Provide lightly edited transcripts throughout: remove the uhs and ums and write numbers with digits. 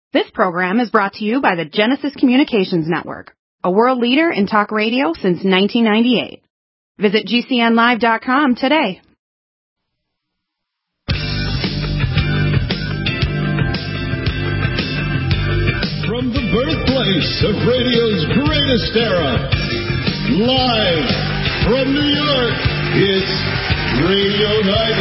This program is brought to you by the Genesis Communications Network, a world leader in talk radio since 1998. Visit GCNlive.com today. From the birthplace of radio's greatest era, live from New York, it's Radio Night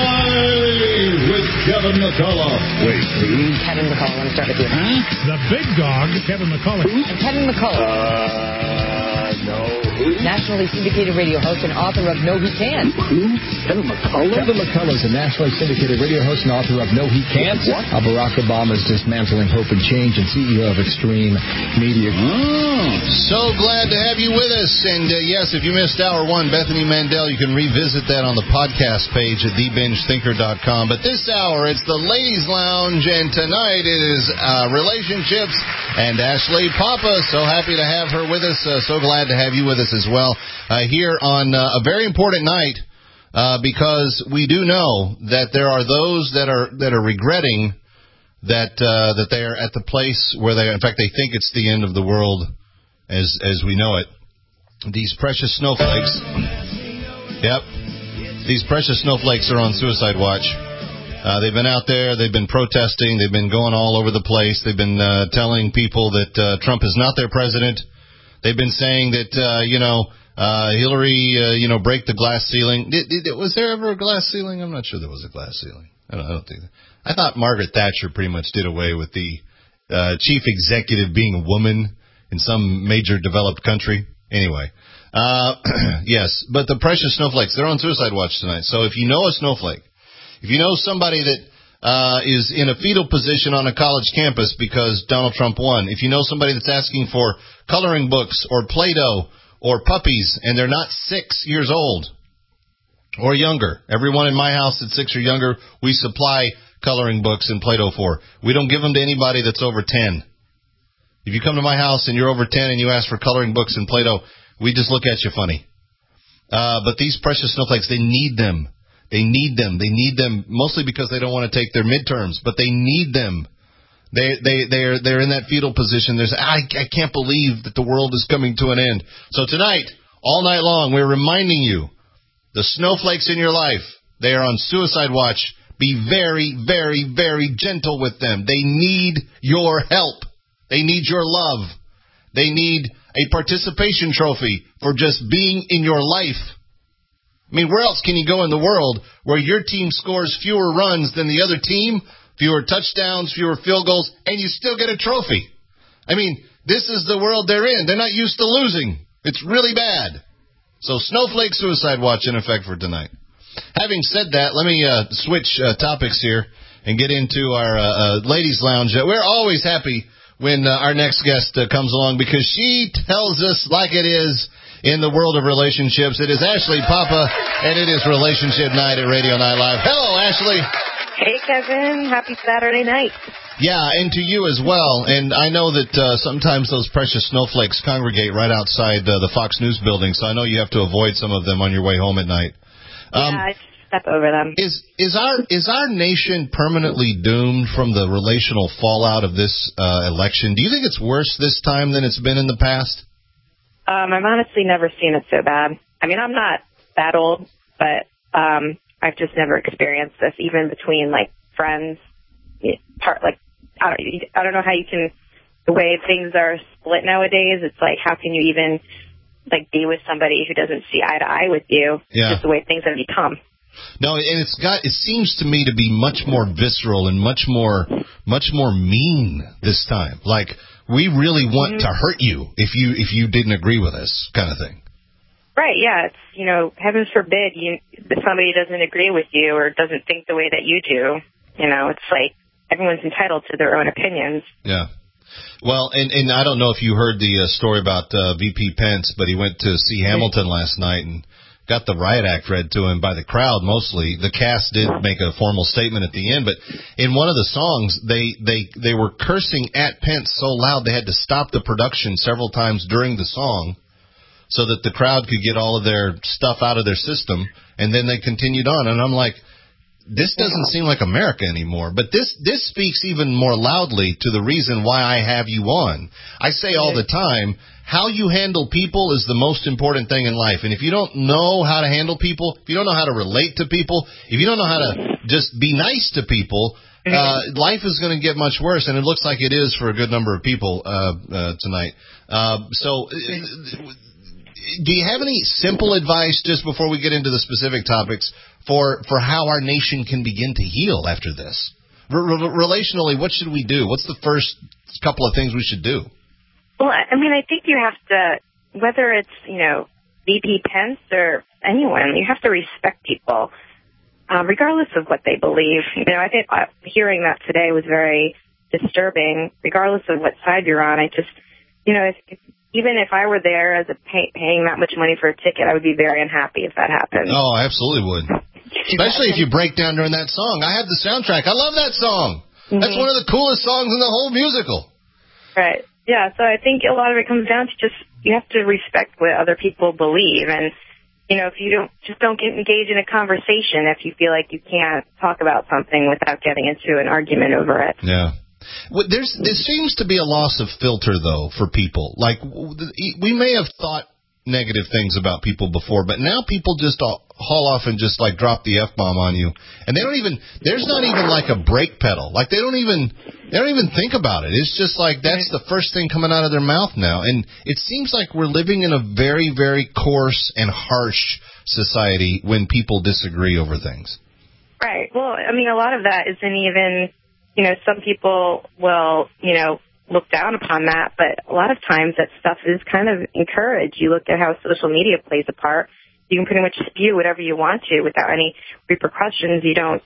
Live with Kevin McCullough. Wait, who? Kevin McCullough. Let me start with you. Huh? The big dog, Kevin McCullough. Who? Kevin McCullough. No. Nationally syndicated radio host and author of No He Can't. Who? Kevin McCullough? Kevin McCullough is a nationally syndicated radio host and author of No He Can't. What? Barack Obama's Dismantling Hope and Change and CEO of Extreme Media. Oh. So glad to have you with us. And yes, if you missed hour one, Bethany Mandel, you can revisit that on the podcast page at TheBingeThinker.com. But this hour, it's the Ladies Lounge, and tonight it is relationships and Ashley Papa. So happy to have her with us. So glad to have you with us as well here on a very important night because we do know that there are those that are regretting that they are at the place where in fact, they think it's the end of the world as we know it. These precious snowflakes. Yep. These precious snowflakes are on suicide watch. They've been out there. They've been protesting. They've been going all over the place. They've been telling people that Trump is not their president. They've been saying that, Hillary, break the glass ceiling. Was there ever a glass ceiling? I'm not sure there was a glass ceiling. I don't think that. I thought Margaret Thatcher pretty much did away with the chief executive being a woman in some major developed country. Anyway, yes, but the precious snowflakes, they're on suicide watch tonight. So if you know a snowflake, if you know somebody that is in a fetal position on a college campus because Donald Trump won, if you know somebody that's asking for coloring books or Play-Doh or puppies and they're not 6 years old or younger, everyone in my house that's 6 or younger, we supply coloring books and Play-Doh for. We don't give them to anybody that's over 10. If you come to my house and you're over 10 and you ask for coloring books and Play-Doh, we just look at you funny. But these precious snowflakes, they need them. They need them. They need them mostly because they don't want to take their midterms, but they need them. They're in that fetal position. I can't believe that the world is coming to an end. So tonight, all night long, we're reminding you, the snowflakes in your life, they are on suicide watch. Be very, very, very gentle with them. They need your help. They need your love. They need a participation trophy for just being in your life. I mean, where else can you go in the world where your team scores fewer runs than the other team, fewer touchdowns, fewer field goals, and you still get a trophy? I mean, this is the world they're in. They're not used to losing. It's really bad. So snowflake suicide watch in effect for tonight. Having said that, let me switch topics here and get into our ladies' lounge. We're always happy when our next guest comes along because she tells us like it is in the world of relationships. It is Ashley Papa, and it is Relationship Night at Radio Night Live. Hello, Ashley. Hey, Kevin. Happy Saturday night. Yeah, and to you as well. And I know that sometimes those precious snowflakes congregate right outside the Fox News building, so I know you have to avoid some of them on your way home at night. I step over them. Is our nation permanently doomed from the relational fallout of this election? Do you think it's worse this time than it's been in the past? I've honestly never seen it so bad. I mean, I'm not that old, but I've just never experienced this, even between like friends. I don't know how you can. The way things are split nowadays, it's like how can you even like be with somebody who doesn't see eye to eye with you? Yeah. Just the way things have become. No, and it seems to me to be much more visceral and much more mean this time. Like we really want to hurt you if you didn't agree with us, kind of thing. Right, yeah. It's, heavens forbid that somebody doesn't agree with you or doesn't think the way that you do. It's like everyone's entitled to their own opinions. Yeah. Well, and I don't know if you heard the story about VP Pence, but he went to see Hamilton last night and got the riot act read to him by the crowd mostly. The cast did make a formal statement at the end, but in one of the songs, they were cursing at Pence so loud they had to stop the production several times during the song so that the crowd could get all of their stuff out of their system, and then they continued on. And I'm like, this doesn't seem like America anymore. But this speaks even more loudly to the reason why I have you on. I say all the time, how you handle people is the most important thing in life. And if you don't know how to handle people, if you don't know how to relate to people, if you don't know how to just be nice to people, life is going to get much worse. And it looks like it is for a good number of people tonight. So do you have any simple advice, just before we get into the specific topics, for how our nation can begin to heal after this? Relationally, what should we do? What's the first couple of things we should do? Well, I mean, I think you have to, whether it's, VP Pence or anyone, you have to respect people, regardless of what they believe. I think hearing that today was very disturbing, regardless of what side you're on. I just, even if I were there as paying that much money for a ticket, I would be very unhappy if that happened. Oh, I absolutely would. Especially if you break down during that song. I have the soundtrack. I love that song. Mm-hmm. That's one of the coolest songs in the whole musical. Right. Yeah, so I think a lot of it comes down to just, you have to respect what other people believe. And, if you don't engage in a conversation if you feel like you can't talk about something without getting into an argument over it. Yeah. Well, there seems to be a loss of filter, though, for people. Like, we may have thought negative things about people before, but now people just haul off and just, drop the F-bomb on you. And there's not even, a brake pedal. They don't even think about it. It's just that's the first thing coming out of their mouth now. And it seems like we're living in a very, very coarse and harsh society when people disagree over things. Right. Well, I mean, a lot of that isn't even... some people will, look down upon that, but a lot of times that stuff is kind of encouraged. You look at how social media plays a part. You can pretty much spew whatever you want to without any repercussions.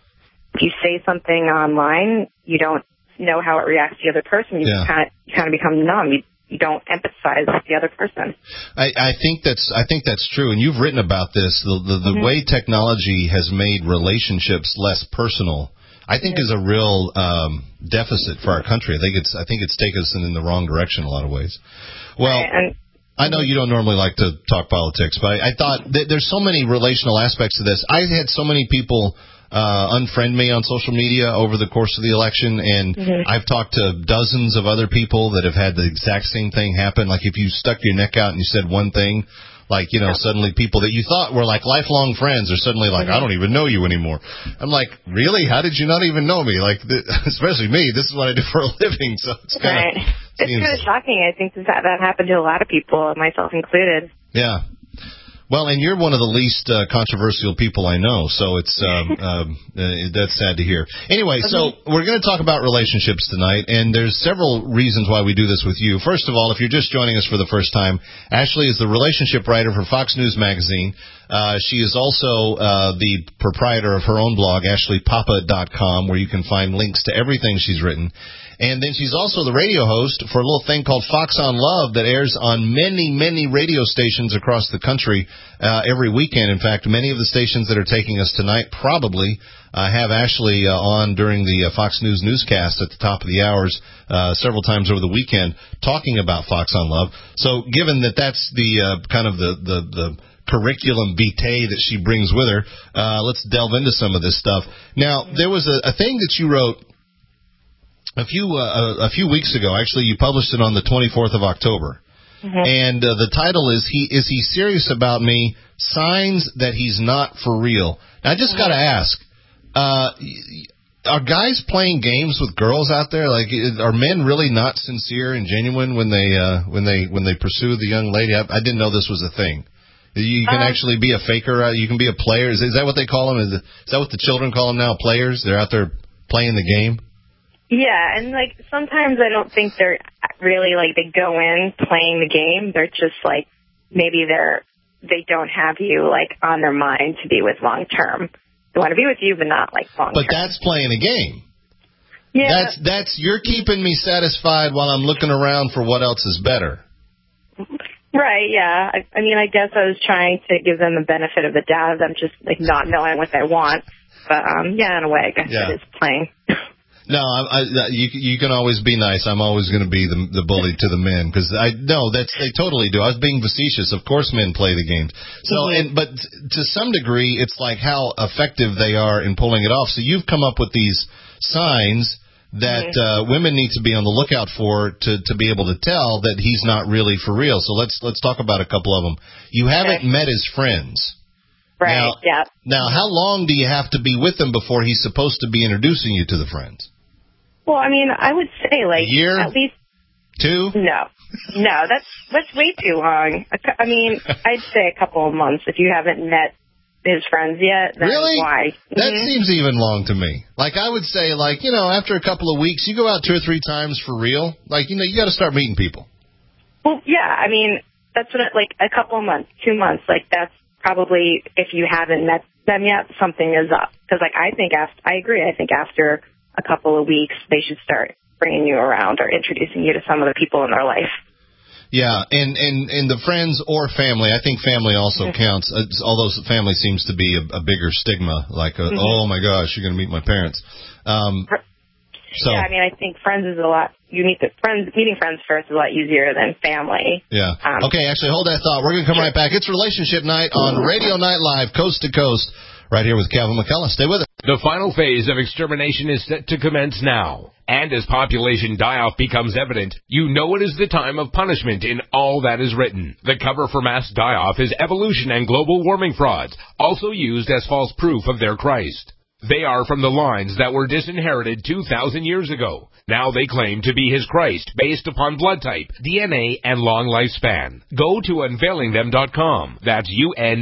If you say something online, you don't know how it reacts to the other person. You kind of become numb. You don't empathize with the other person. I think that's true, and you've written about this. The way technology has made relationships less personal, I think, is a real deficit for our country. I think it's taken us in the wrong direction in a lot of ways. Well, I know you don't normally like to talk politics, but I thought that there's so many relational aspects to this. I had so many people unfriend me on social media over the course of the election, and I've talked to dozens of other people that have had the exact same thing happen. Like, if you stuck your neck out and you said one thing, suddenly people that you thought were lifelong friends are suddenly I don't even know you anymore. I'm like, really? How did you not even know me? Especially me. This is what I do for a living. So it's kind of shocking. I think that happened to a lot of people, myself included. Yeah. Well, and you're one of the least controversial people I know, so it's that's sad to hear. Anyway, so we're going to talk about relationships tonight, and there's several reasons why we do this with you. First of all, if you're just joining us for the first time, Ashley is the relationship writer for Fox News Magazine. She is also the proprietor of her own blog, AshleyPapa.com, where you can find links to everything she's written. And then she's also the radio host for a little thing called Fox on Love that airs on many, many radio stations across the country every weekend. In fact, many of the stations that are taking us tonight probably have Ashley on during the Fox News newscast at the top of the hours several times over the weekend talking about Fox on Love. So given that that's the kind of the curriculum vitae that she brings with her, let's delve into some of this stuff. Now, there was a thing that you wrote a few weeks ago. Actually, you published it on the 24th of October. And the title is he serious about me? Signs that he's not for real. Now, I just got to ask, are guys playing games with girls out there? Are men really not sincere and genuine when they pursue the young lady? I didn't know this was a thing. You can actually be a faker. You can be a player. Is that what they call them? Is that what the children call them now? Players? They're out there playing the game? Yeah, and sometimes I don't think they're really they go in playing the game. They're just maybe they don't have you on their mind to be with long term. They want to be with you, but not long term. But that's playing a game. Yeah, that's you're keeping me satisfied while I'm looking around for what else is better. Right. Yeah. I mean, I guess I was trying to give them the benefit of the doubt of them just not knowing what they want. But yeah, in a way, I guess it is playing. No, you can always be nice. I'm always going to be the bully to the men because they totally do. I was being facetious. Of course, men play the games. So, but to some degree, it's like how effective they are in pulling it off. So you've come up with these signs that women need to be on the lookout for to be able to tell that he's not really for real. So let's talk about a couple of them. You haven't met his friends. Right. Now, how long do you have to be with him before he's supposed to be introducing you to the friends? Well, I mean, I would say like a year? At least 2? No, that's way too long. I mean, I'd say a couple of months if you haven't met his friends yet. Then really? Why? That seems even long to me. Like I would say, like after a couple of weeks, you go out 2 or 3 times for real. Like you got to start meeting people. Well, yeah. I mean, that's what like a couple of months, 2 months. Like that's probably if you haven't met them yet, something is up. Because like I agree. I think after a couple of weeks, they should start bringing you around or introducing you to some of the people in their life. Yeah, and the friends or family. I think family also counts, although family seems to be a bigger stigma, like, oh, my gosh, you're going to meet my parents. Yeah, I mean, I think friends is a lot. Meeting friends first is a lot easier than family. Yeah. Okay, actually, hold that thought. We're going to come right back. It's Relationship Night on Radio Night Live, coast to coast, right here with Kevin McCullough. Stay with us. The final phase of extermination is set to commence now. And as population die-off becomes evident, you know it is the time of punishment in all that is written. The cover for mass die-off is evolution and global warming frauds, also used as false proof of their Christ. They are from the lines that were disinherited 2,000 years ago. Now they claim to be his Christ based upon blood type, DNA, and long lifespan. Go to unveilingthem.com. That's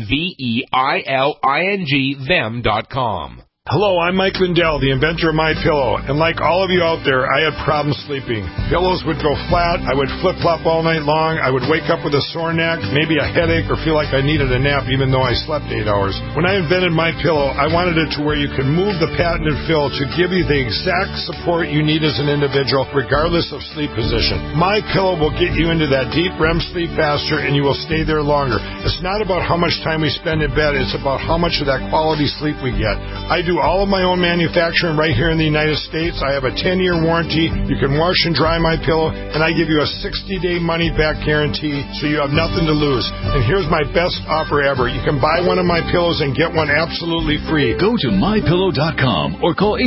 UNVEILING them.com. Hello, I'm Mike Lindell, the inventor of MyPillow, and like all of you out there, I had problems sleeping. Pillows would go flat, I would flip-flop all night long, I would wake up with a sore neck, maybe a headache, or feel like I needed a nap even though I slept 8 hours. When I invented MyPillow, I wanted it to where you can move the patented fill to give you the exact support you need as an individual, regardless of sleep position. MyPillow will get you into that deep REM sleep faster, and you will stay there longer. It's not about how much time we spend in bed, it's about how much of that quality sleep we get. I do all of my own manufacturing right here in the United States. I have a 10-year warranty. You can wash and dry my pillow, and I give you a 60-day money-back guarantee, so you have nothing to lose. And here's my best offer ever. You can buy one of my pillows and get one absolutely free. Go to MyPillow.com or call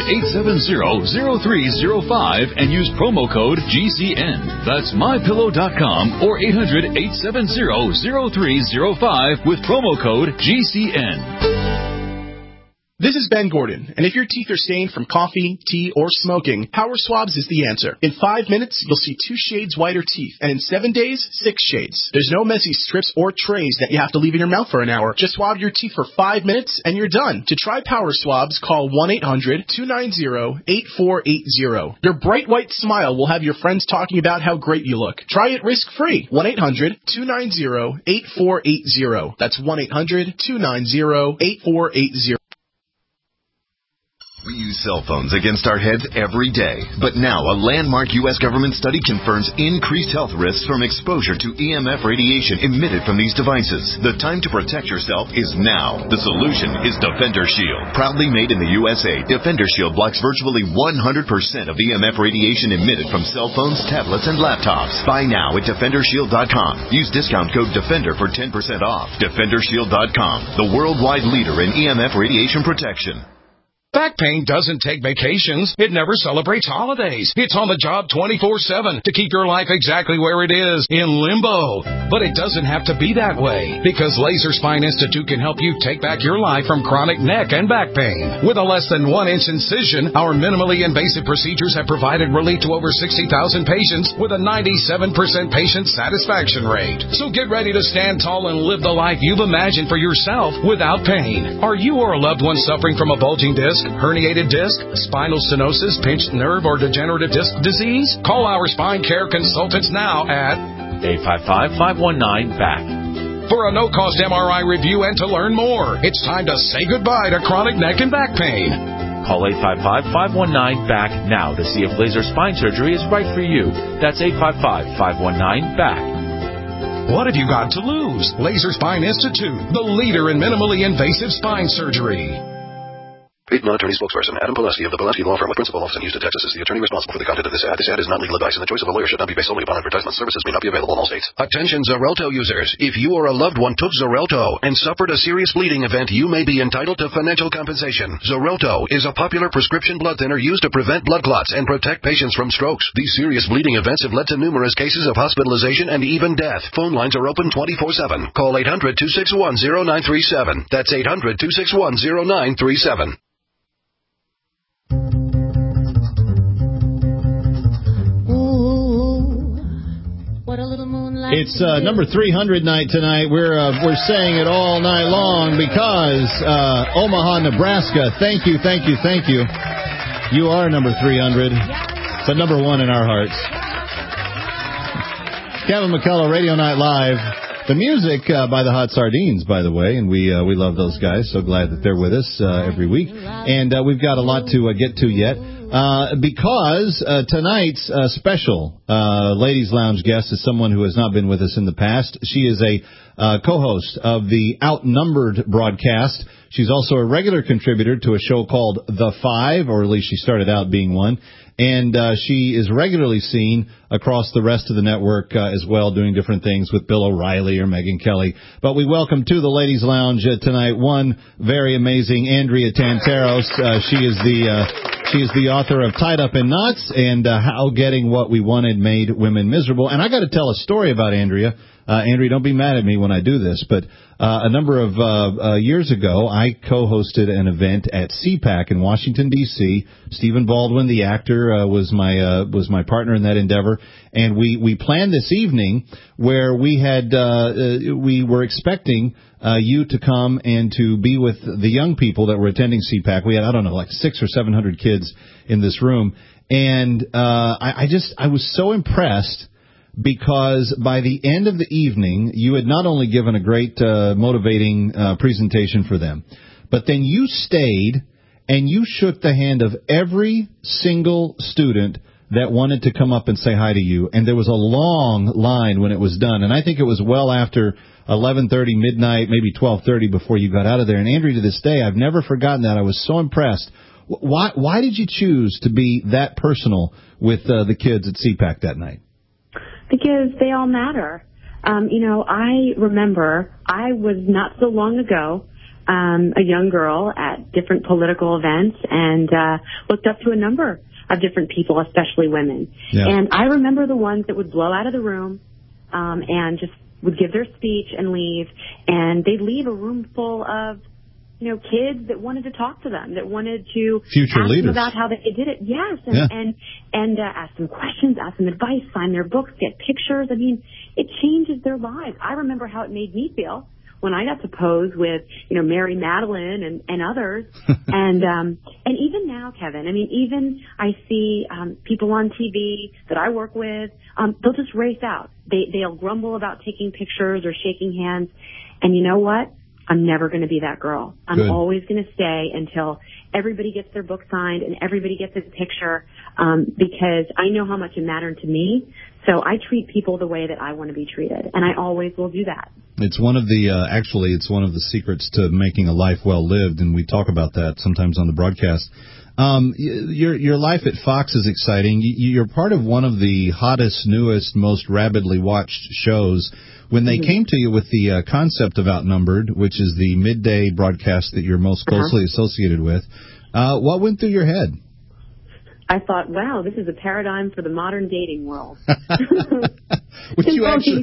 800-870-0305 and use promo code GCN. That's MyPillow.com or 800-870-0305 with promo code GCN. This is Ben Gordon, and if your teeth are stained from coffee, tea, or smoking, Power Swabs is the answer. In 5 minutes, you'll see 2 shades whiter teeth, and in 7 days, 6 shades. There's no messy strips or trays that you have to leave in your mouth for an hour. Just swab your teeth for 5 minutes, and you're done. To try Power Swabs, call 1-800-290-8480. Your bright white smile will have your friends talking about how great you look. Try it risk-free. 1-800-290-8480. That's 1-800-290-8480. We use cell phones against our heads every day. But now, a landmark U.S. government study confirms increased health risks from exposure to EMF radiation emitted from these devices. The time to protect yourself is now. The solution is Defender Shield. Proudly made in the USA, Defender Shield blocks virtually 100% of EMF radiation emitted from cell phones, tablets, and laptops. Buy now at DefenderShield.com. Use discount code DEFENDER for 10% off. DefenderShield.com, the worldwide leader in EMF radiation protection. Back pain doesn't take vacations. It never celebrates holidays. It's on the job 24/7 to keep your life exactly where it is, in limbo. But it doesn't have to be that way, because Laser Spine Institute can help you take back your life from chronic neck and back pain. With a less than 1-inch incision, our minimally invasive procedures have provided relief to over 60,000 patients with a 97% patient satisfaction rate. So get ready to stand tall and live the life you've imagined for yourself without pain. Are you or a loved one suffering from a bulging disc, herniated disc, spinal stenosis, pinched nerve, or degenerative disc disease? Call our spine care consultants now at 855-519-BACK. For a no-cost MRI review and to learn more. It's time to say goodbye to chronic neck and back pain. Call 855-519-BACK now to see if laser spine surgery is right for you. That's 855-519-BACK. What have you got to lose? Laser Spine Institute, the leader in minimally invasive spine surgery. Paid non-attorney spokesperson Adam Pileski of the Pileski Law Firm with principal office in Houston, Texas is the attorney responsible for the content of this ad. This ad is not legal advice, and the choice of a lawyer should not be based solely upon advertisement. Services may not be available in all states. Attention Xarelto users. If you or a loved one took Xarelto and suffered a serious bleeding event, you may be entitled to financial compensation. Xarelto is a popular prescription blood thinner used to prevent blood clots and protect patients from strokes. These serious bleeding events have led to numerous cases of hospitalization and even death. Phone lines are open 24/7. Call 800-261-0937. That's 800-261-0937. It's number 300 night tonight. We're saying it all night long because Omaha, Nebraska. Thank you. You are number 300, but number one in our hearts. Kevin McCullough, Radio Night Live. The music by the Hot Sardines, by the way, and we love those guys. So glad that they're with us every week, and we've got a lot to get to yet. Because tonight's special Ladies Lounge guest is someone who has not been with us in the past. She is a co-host of the Outnumbered broadcast. She's also a regular contributor to a show called The Five, or at least she started out being one. And she is regularly seen across the rest of the network as well, doing different things with Bill O'Reilly or Megyn Kelly. But we welcome to the Ladies Lounge tonight one very amazing Andrea Tantaros. She is the author of Tied Up in Knots and How Getting What We Wanted Made Women Miserable. And I got to tell a story about Andrea. Andrea, don't be mad at me when I do this, but a number of years ago, I co-hosted an event at CPAC in Washington, D.C. Stephen Baldwin, the actor, was my partner in that endeavor, and we planned this evening where we were expecting you to come and to be with the young people that were attending CPAC. We had, I don't know, like 600 or 700 kids in this room, and I was so impressed because by the end of the evening, you had not only given a great motivating presentation for them, but then you stayed and you shook the hand of every single student that wanted to come up and say hi to you. And there was a long line when it was done. And I think it was well after 11:30, midnight, maybe 12:30 before you got out of there. And Andrea, to this day, I've never forgotten that. I was so impressed. Why did you choose to be that personal with the kids at CPAC that night? Because they all matter. I remember I was not so long ago a young girl at different political events and looked up to a number of different people, especially women. Yeah. And I remember the ones that would blow out of the room and just would give their speech and leave, and they'd leave a room full of kids that wanted to talk to them, that wanted to future ask leaders. them about how they did it. Yes, and ask them questions, ask them advice, sign their books, get pictures. I mean, it changes their lives. I remember how it made me feel when I got to pose with, Mary Madeline and others. and even now, Kevin, I mean, even I see people on TV that I work with, they'll just race out. They'll grumble about taking pictures or shaking hands. And you know what? I'm never going to be that girl. I'm always going to stay until everybody gets their book signed and everybody gets a picture, because I know how much it mattered to me. So I treat people the way that I want to be treated, and I always will do that. It's one of the it's one of the secrets to making a life well lived, and we talk about that sometimes on the broadcast. Your life at Fox is exciting. You're part of one of the hottest, newest, most rapidly watched shows. When they came to you with the concept of Outnumbered, which is the midday broadcast that you're most closely associated with, what went through your head? I thought, wow, this is a paradigm for the modern dating world. Which you actually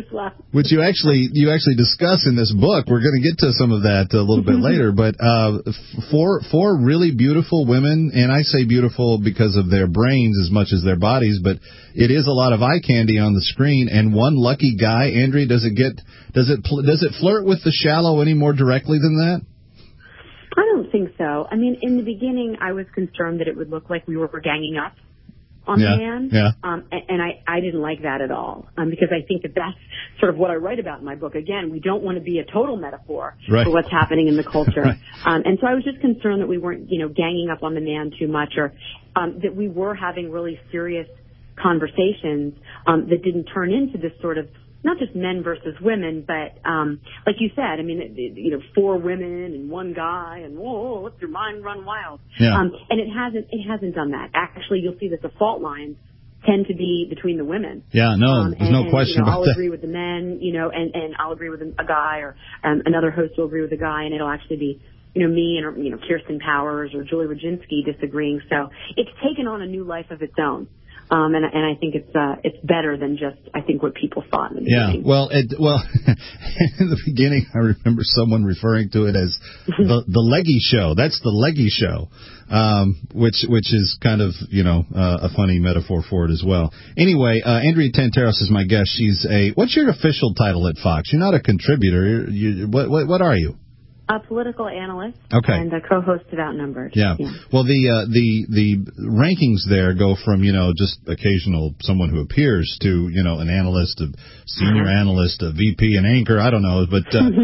discuss in this book. We're going to get to some of that a little bit later. But four really beautiful women, and I say beautiful because of their brains as much as their bodies, but it is a lot of eye candy on the screen. And one lucky guy, Andrea, does it flirt with the shallow any more directly than that? I don't think so. I mean, in the beginning, I was concerned that it would look like we were ganging up on the man. Yeah. And I didn't like that at all, because I think that's sort of what I write about in my book. Again, we don't want to be a total metaphor for what's happening in the culture. And so I was just concerned that we weren't, ganging up on the man too much, or that we were having really serious conversations that didn't turn into this sort of not just men versus women, but like you said, I mean, 4 women and 1 guy, and whoa, let your mind run wild. Yeah. And it hasn't done that. Actually, you'll see that the fault lines tend to be between the women. Yeah, no, there's no question about I'll that. agree with the men, and I'll agree with a guy, or another host will agree with a guy, and it'll actually be me and Kirsten Powers or Julie Rodzinski disagreeing. So it's taken on a new life of its own. And I think it's better than just, I think, what people thought in the beginning. Well, in the beginning, I remember someone referring to it as the leggy show. That's the leggy show, which is kind of, a funny metaphor for it as well. Anyway, Andrea Tantaros is my guest. She's what's your official title at Fox? You're not a contributor. What are you? A political analyst, okay, and a co-host of Outnumbered. Yeah. Well, the rankings there go from just occasional someone who appears to an analyst, a senior analyst, a VP, an anchor. I don't know, but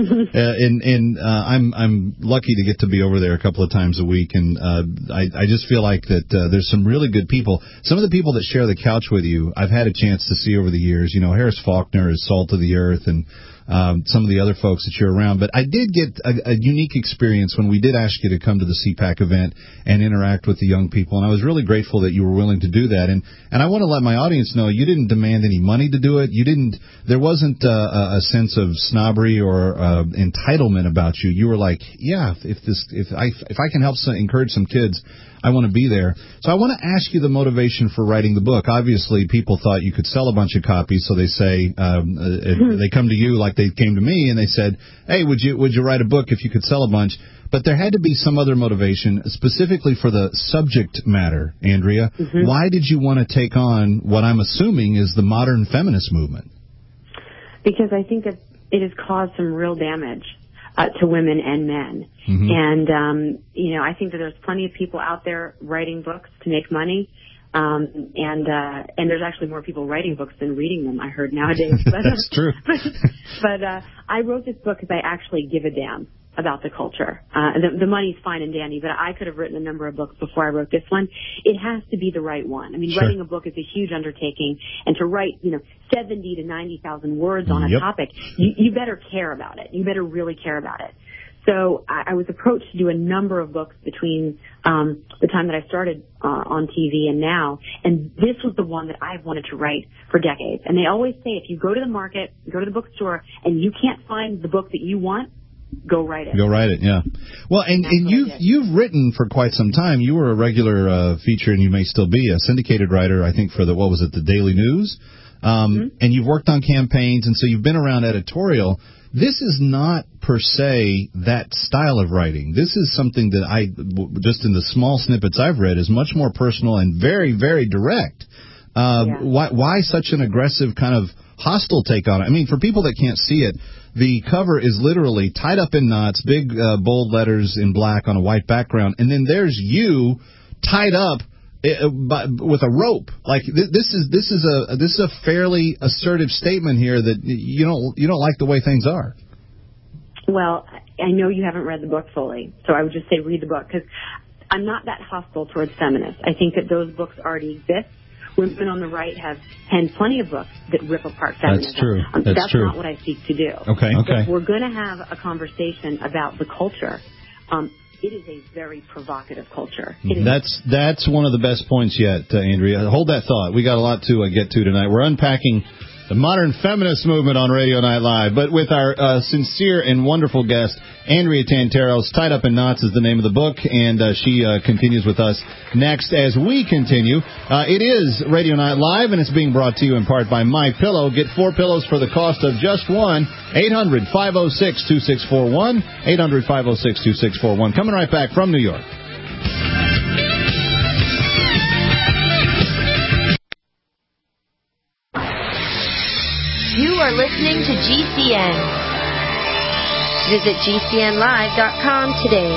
I'm lucky to get to be over there a couple of times a week, and I just feel like that there's some really good people. Some of the people that share the couch with you, I've had a chance to see over the years. Harris Faulkner is salt of the earth, and some of the other folks that you're around. But I did get a unique experience when we did ask you to come to the CPAC event and interact with the young people, and I was really grateful that you were willing to do that. And I want to let my audience know you didn't demand any money to do it. There wasn't a sense of snobbery or entitlement about you. You were like, yeah, if I can help encourage some kids, I want to be there. So I want to ask you the motivation for writing the book. Obviously, people thought you could sell a bunch of copies, so they say they come to you like they came to me, and they said, "Hey, would you write a book if you could sell a bunch?" But there had to be some other motivation, specifically for the subject matter, Andrea. Mm-hmm. Why did you want to take on what I'm assuming is the modern feminist movement? Because I think that it has caused some real damage to women and men. Mm-hmm. And, I think that there's plenty of people out there writing books to make money. And there's actually more people writing books than reading them, I heard nowadays. But, that's true. But I wrote this book because I actually give a damn about the culture. The money's fine and dandy, but I could have written a number of books before I wrote this one. It has to be the right one. I mean, sure. Writing a book is a huge undertaking, and to write, 70 to 90,000 words on a topic, you better care about it. You better really care about it. So I was approached to do a number of books between the time that I started on TV and now, and this was the one that I've wanted to write for decades. And they always say, if you go to the market, go to the bookstore, and you can't find the book that you want, go write it. Go write it, yeah. Well, and you've written for quite some time. You were a regular feature, and you may still be a syndicated writer, I think, for the Daily News. And you've worked on campaigns, and so you've been around editorial. This is not, per se, that style of writing. This is something that just in the small snippets I've read, is much more personal and very, very direct. Why such an aggressive kind of hostile take on it? I mean, for people that can't see it, the cover is literally tied up in knots, big bold letters in black on a white background, and then there's you tied up with a rope. Like this is a fairly assertive statement here that you don't like the way things are. Well, I know you haven't read the book fully, so I would just say read the book, because I'm not that hostile towards feminists. I think that those books already exist. Women on the right have penned plenty of books that rip apart feminism. That's true. That's true. Not what I seek to do. Okay. If we're going to have a conversation about the culture, it is a very provocative culture. That's one of the best points yet, Andrea. Hold that thought. We got a lot to get to tonight. We're unpacking the modern feminist movement on Radio Night Live, but with our sincere and wonderful guest, Andrea Tantaros. Tied Up in Knots is the name of the book, and she continues with us next as we continue. It is Radio Night Live, and it's being brought to you in part by MyPillow. Get 4 pillows for the cost of just one. 800-506-2641. 800-506-2641. Coming right back from New York. You are listening to GCN. Visit GCNlive.com today.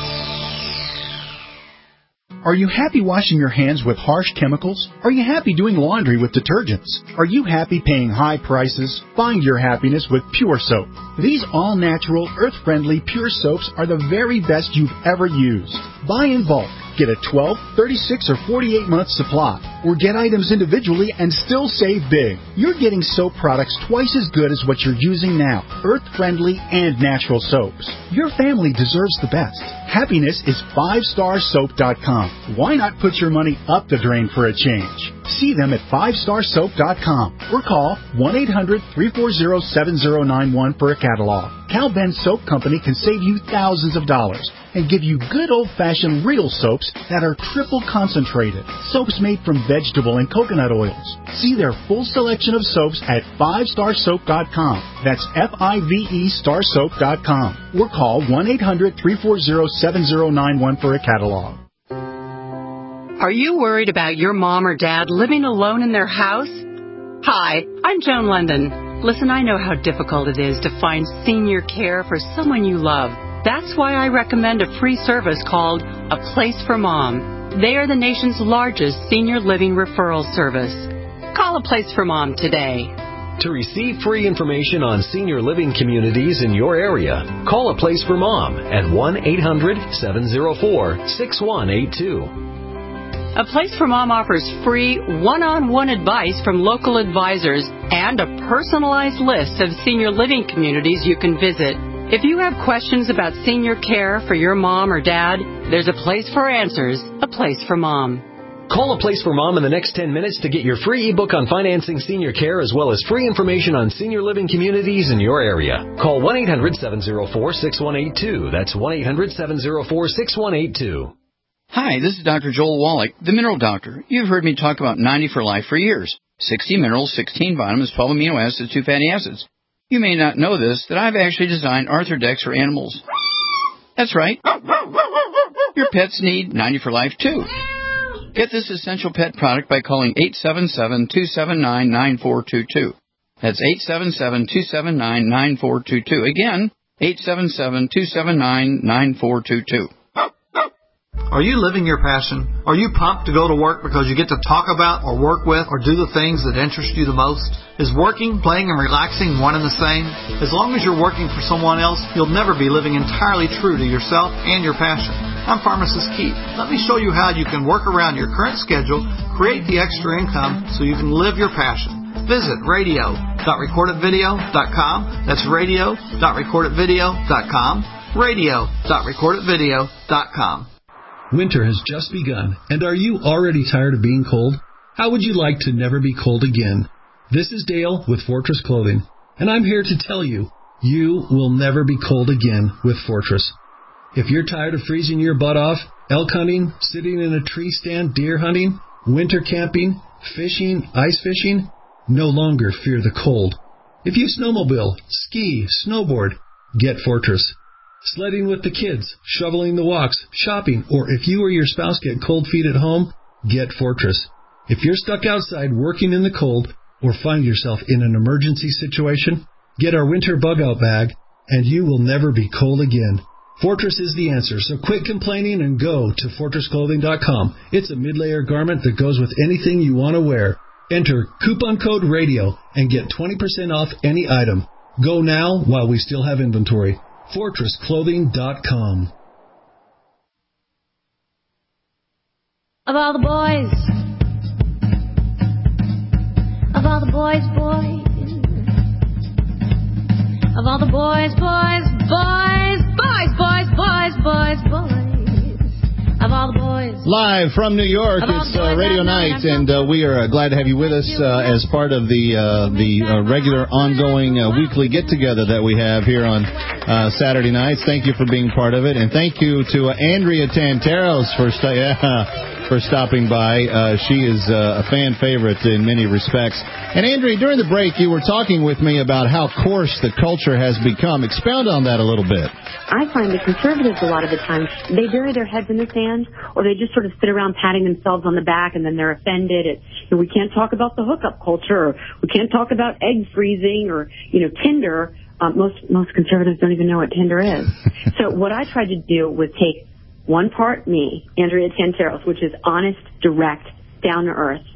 Are you happy washing your hands with harsh chemicals? Are you happy doing laundry with detergents? Are you happy paying high prices? Find your happiness with Pure Soap. These all-natural, earth-friendly Pure Soaps are the very best you've ever used. Buy in bulk. Get a 12, 36, or 48-month supply. Or get items individually and still save big. You're getting soap products twice as good as what you're using now. Earth-friendly and natural soaps. Your family deserves the best. Happiness is 5starsoap.com. Why not put your money up the drain for a change? See them at 5starsoap.com or call 1-800-340-7091 for a catalog. Cal Ben Soap Company can save you thousands of dollars and give you good old-fashioned real soaps that are triple concentrated. Soaps made from vegetable and coconut oils. See their full selection of soaps at 5starsoap.com. That's F-I-V-E starsoap.com. Or call 1-800-340-7091 for a catalog. Are you worried about your mom or dad living alone in their house? Hi, I'm Joan London. Listen, I know how difficult it is to find senior care for someone you love. That's why I recommend a free service called A Place for Mom. They are the nation's largest senior living referral service. Call A Place for Mom today. To receive free information on senior living communities in your area, call A Place for Mom at 1-800-704-6182. A Place for Mom offers free one-on-one advice from local advisors and a personalized list of senior living communities you can visit. If you have questions about senior care for your mom or dad, there's a place for answers, A Place for Mom. Call A Place for Mom in the next 10 minutes to get your free ebook on financing senior care as well as free information on senior living communities in your area. Call 1-800-704-6182. That's 1-800-704-6182. Hi, this is Dr. Joel Wallach, the Mineral Doctor. You've heard me talk about 90 for Life for years. 60 minerals, 16 vitamins, 12 amino acids, 2 fatty acids. You may not know this, that I've actually designed Arthrodex for animals. That's right. Your pets need 90 for Life, too. Get this essential pet product by calling 877-279-9422. That's 877-279-9422. Again, 877-279-9422. Are you living your passion? Are you pumped to go to work because you get to talk about or work with or do the things that interest you the most? Is working, playing, and relaxing one and the same? As long as you're working for someone else, you'll never be living entirely true to yourself and your passion. I'm Pharmacist Keith. Let me show you how you can work around your current schedule, create the extra income so you can live your passion. Visit radio.recordedvideo.com. That's radio.recordedvideo.com. radio.recordedvideo.com. Winter has just begun, and are you already tired of being cold? How would you like to never be cold again? This is Dale with Fortress Clothing, and I'm here to tell you, you will never be cold again with Fortress. If you're tired of freezing your butt off, elk hunting, sitting in a tree stand, deer hunting, winter camping, fishing, ice fishing, no longer fear the cold. If you snowmobile, ski, snowboard, get Fortress. Sledding with the kids, shoveling the walks, shopping, or if you or your spouse get cold feet at home, get Fortress. If you're stuck outside working in the cold or find yourself in an emergency situation, get our winter bug-out bag, and you will never be cold again. Fortress is the answer, so quit complaining and go to FortressClothing.com. It's a mid-layer garment that goes with anything you want to wear. Enter coupon code RADIO and get 20% off any item. Go now while we still have inventory. FortressClothing.com. Of all the boys, of all the boys, of all the boys, of all the boys. Live from New York, it's Radio Night, and we are glad to have you with us as part of the regular, ongoing weekly get-together that we have here on Saturday nights. Thank you for being part of it, and thank you to Andrea Tanteros for stopping by. She is a fan favorite in many respects. And Andrea, during the break, you were talking with me about how coarse the culture has become. Expound on that a little bit. I find the conservatives a lot of the time, they bury their heads in the sand, or they just sort of sit around patting themselves on the back, and then they're offended. We can't talk about the hookup culture, or we can't talk about egg freezing, or Tinder. Most conservatives don't even know what Tinder is. So what I tried to do was take one part me, Andrea Tanteros, which is honest, direct, down to earth,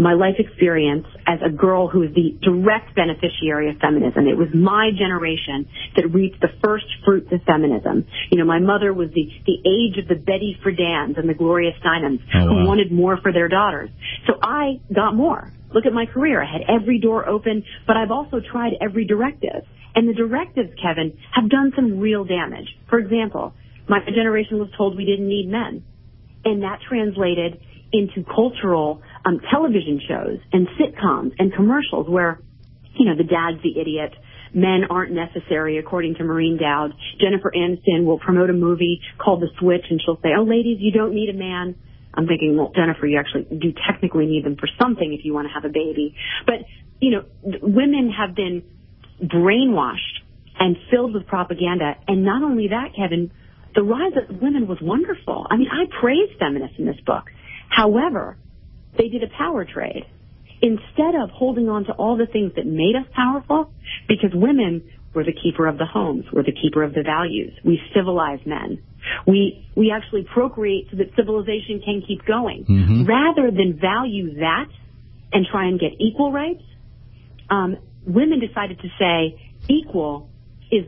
my life experience as a girl who is the direct beneficiary of feminism. It was my generation that reaped the first fruits of feminism. You know, my mother was the age of the Betty Friedan's and the Gloria Steinems who wanted more for their daughters. So I got more. Look at my career. I had every door open, but I've also tried every directive. And the directives, Kevin, have done some real damage. For example, my generation was told we didn't need men. And that translated into cultural television shows and sitcoms and commercials where, you know, the dad's the idiot, men aren't necessary, according to Maureen Dowd. Jennifer Aniston will promote a movie called The Switch, and she'll say, oh, ladies, you don't need a man. I'm thinking, well, Jennifer, you actually do technically need them for something if you want to have a baby. But, you know, women have been brainwashed and filled with propaganda. And not only that, Kevin, the rise of women was wonderful. I mean, I praise feminists in this book. However, they did a power trade. Instead of holding on to all the things that made us powerful, because women were the keeper of the homes, were the keeper of the values. We civilized men. We actually procreate so that civilization can keep going. Mm-hmm. Rather than value that and try and get equal rights, women decided to say equal is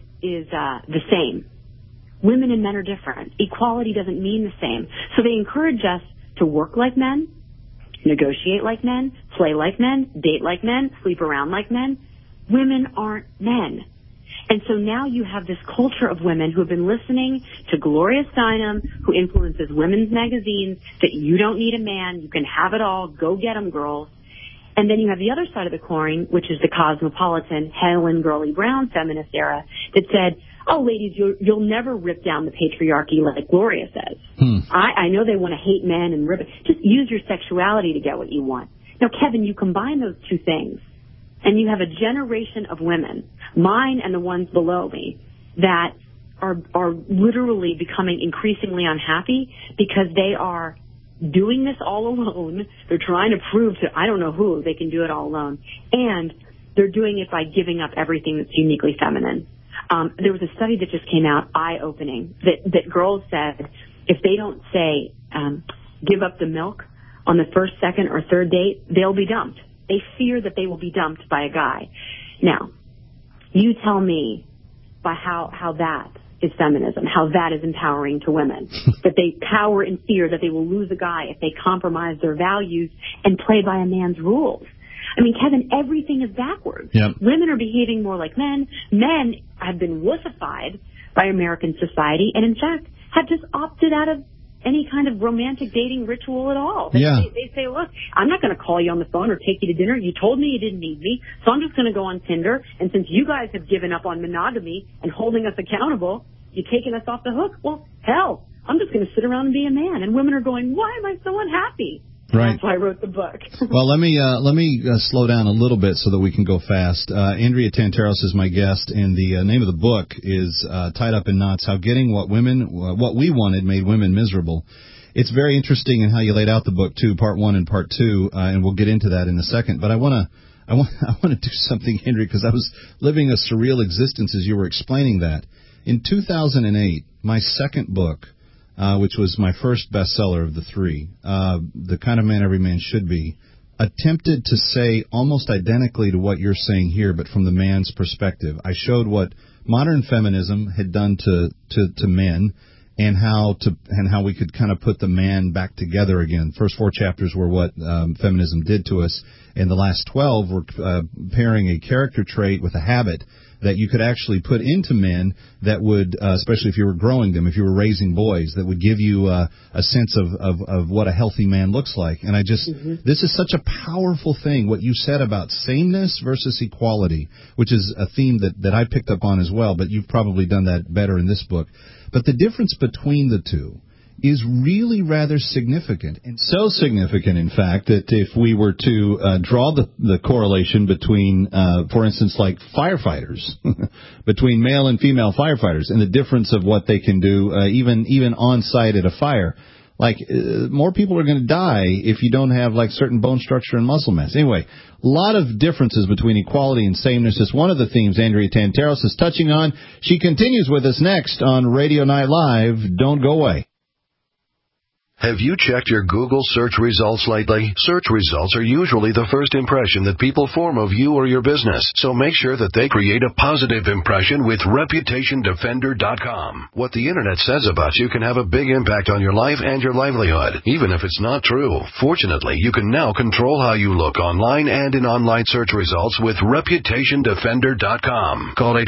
the same. Women and men are different. Equality doesn't mean the same. So they encourage us to work like men, negotiate like men, play like men, date like men, sleep around like men. Women aren't men. And so now you have this culture of women who have been listening to Gloria Steinem, who influences women's magazines, that you don't need a man, you can have it all, go get 'em, girls. And then you have the other side of the coin, which is the cosmopolitan Helen Gurley Brown feminist era that said, oh, ladies, you'll never rip down the patriarchy like Gloria says. I know they want to hate men and rip it. Just use your sexuality to get what you want. Now, Kevin, you combine those two things, and you have a generation of women, mine and the ones below me, that are literally becoming increasingly unhappy because they are doing this all alone. They're trying to prove to I don't know who they can do it all alone. And they're doing it by giving up everything that's uniquely feminine. There was a study that just came out, eye-opening, that girls said if they don't say give up the milk on the first, second, or third date, they'll be dumped. They fear that they will be dumped by a guy. Now, you tell me by how that is feminism, how that is empowering to women, that they cower in fear that they will lose a guy if they compromise their values and play by a man's rules. I mean, Kevin, everything is backwards. Yep. Women are behaving more like men. Men have been wussified by American society and, in fact, have just opted out of any kind of romantic dating ritual at all. They say, look, I'm not going to call you on the phone or take you to dinner. You told me you didn't need me, so I'm just going to go on Tinder. And since you guys have given up on monogamy and holding us accountable, you're taking us off the hook. Well, hell, I'm just going to sit around and be a man. And women are going, why am I so unhappy? Right. That's why I wrote the book. Well, let me slow down a little bit so that we can go fast. Andrea Tantaros is my guest, and the name of the book is Tied Up in Knots: How Getting What We Wanted Made Women Miserable. It's very interesting in how you laid out the book too, part 1 and part 2, and we'll get into that in a second. But I want to do something, Andrea, because I was living a surreal existence as you were explaining that. In 2008, my second book, which was my first bestseller of the 3, The Kind of Man Every Man Should Be, attempted to say almost identically to what you're saying here, but from the man's perspective. I showed what modern feminism had done to men, and how we could kind of put the man back together again. First 4 chapters were what feminism did to us, and the last 12 were pairing a character trait with a habit that you could actually put into men that would, especially if you were growing them, if you were raising boys, that would give you a sense of what a healthy man looks like. And this is such a powerful thing, what you said about sameness versus equality, which is a theme that I picked up on as well, but you've probably done that better in this book. But the difference between the two is really rather significant, and so significant, in fact, that if we were to draw the correlation between, for instance, like firefighters, between male and female firefighters, and the difference of what they can do, even on site at a fire, like more people are going to die if you don't have like certain bone structure and muscle mass. Anyway, a lot of differences between equality and sameness is one of the themes Andrea Tantaros is touching on. She continues with us next on Radio Night Live. Don't go away. Have you checked your Google search results lately? Search results are usually the first impression that people form of you or your business, so make sure that they create a positive impression with ReputationDefender.com. What the Internet says about you can have a big impact on your life and your livelihood, even if it's not true. Fortunately, you can now control how you look online and in online search results with ReputationDefender.com. Call